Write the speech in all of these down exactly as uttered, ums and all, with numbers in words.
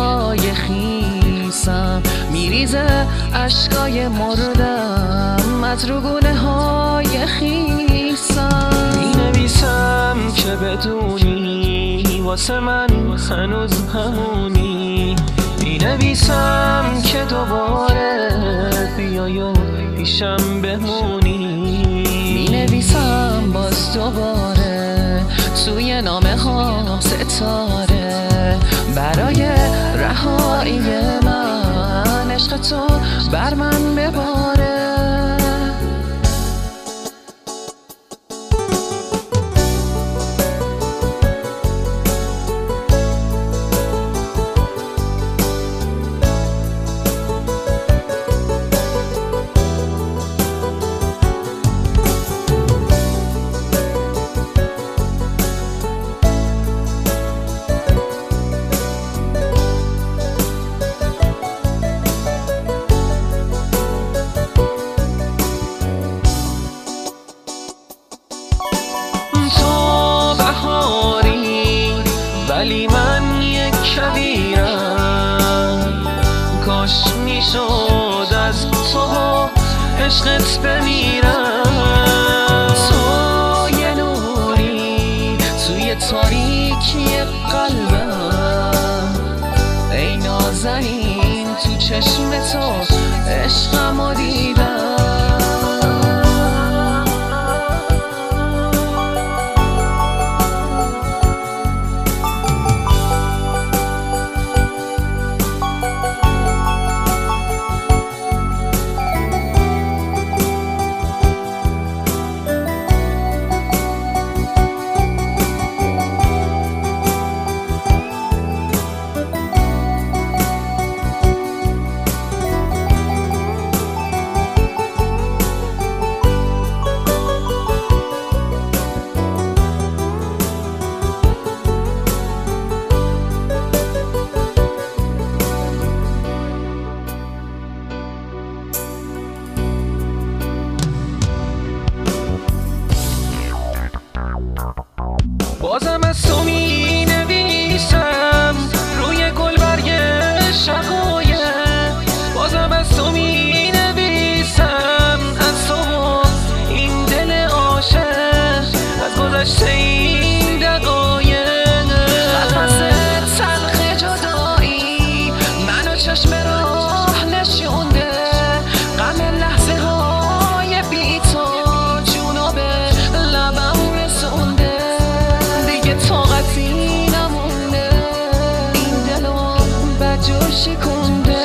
های خیسم میریزه اشکای مردم از روگونه های خیسم. مینویسم که بدونی واسه من هنوز همونی، مینویسم که دوباره بیای و پیشم بمونی، مینویسم باز دوباره توی نامه ها ستاره برای رهایی من، عشق تو بر من بباره. ولی من یک کبیرم، کاش میشد از تو عشقت بمیرم. تو یه نوری توی تاریکی قلبم، ای نازنین تو چشم تو عشقمو دیدم. بازم از تو می نویسم روی گلبرگ شقایق، بازم از تو می نویسم از تو این دل عاشق، از گذشته این دقایق. قفس تلخ جدایی منو چشم راه نشونده، غم لحظه های بی تو جونو به لبم رسونده. طاقتی نمونده این دلو بدجور شکونده.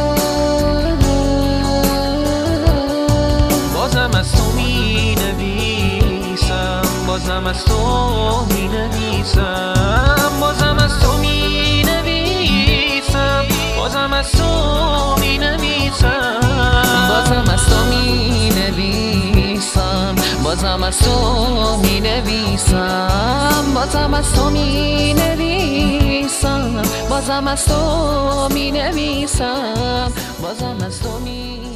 بازم از تو می نویسم، بازم از تو می نویسم، بازم از تو می نویسم، بازم از تو می نویسم، بازم از تو می نویسم، بازم از تو می نویسم، بازم از تو می نویسم، بازم از تو می نویسم، بازم از تو می